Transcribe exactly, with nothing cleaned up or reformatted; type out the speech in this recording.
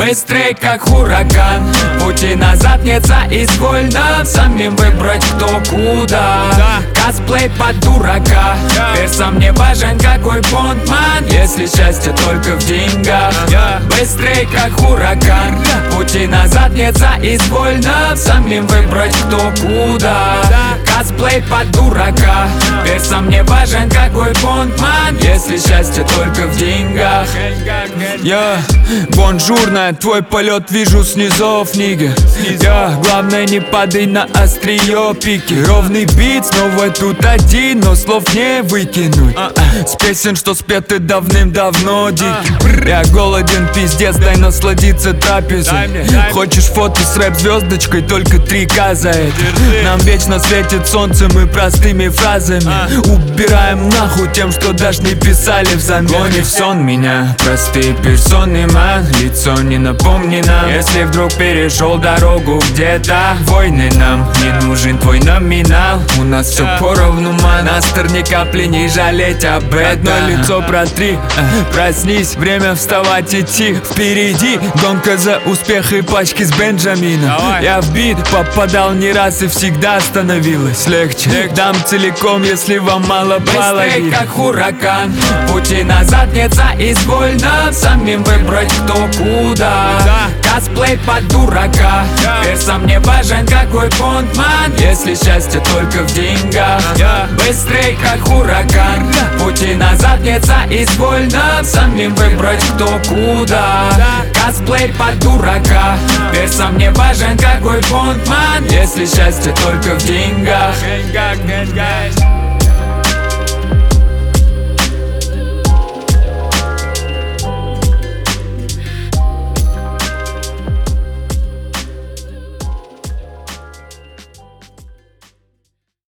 Быстрый как ураган, пути назад нет за извольно. Самим выбрать кто куда. Косплей под дурака, персам не важен какой бондман, если счастье только в деньгах. Быстрый как ураган, пути назад нет за извольно. Самим выбрать кто куда. Косплей под дурака, персам не важен какой бондман, если счастье только в деньгах. Я, бонжурно, твой полет вижу снизов, нига. Я, главное не падай на острие пики. Ровный бит, снова тут один, но слов не выкинуть. С песен, что спеты давным-давно дикий. Я голоден, пиздец, дай насладиться трапезой. Хочешь фото с рэп-звездочкой, только три К за это. Нам вечно светит солнце, мы простыми фразами убираем нахуй тем, что даже не писали взамен. Гони в сон меня, простые персоны, ман, лицо не напомнено. Если вдруг перешел дорогу где-то, войны нам не нужен твой номинал. У нас все поровну, ман, настер ни капли не жалеть об этом. Одно лицо протри, проснись, время вставать, идти впереди. Гонка за успех и пачки с Бенджамином. Я в бит попадал не раз и всегда становилось легче. Дам целиком, если вам мало баллов. Быстрый как ураган, пути назад нет за извольно. Самим выбрать кто куда. Косплей под дурака, персам не важен какой бондман, если счастье только в деньгах. Быстрый как ураган, пути назад нет за извольно. Самим выбрать кто куда. Косплей под дурака, персам не важен какой бондман, если счастье только в деньгах.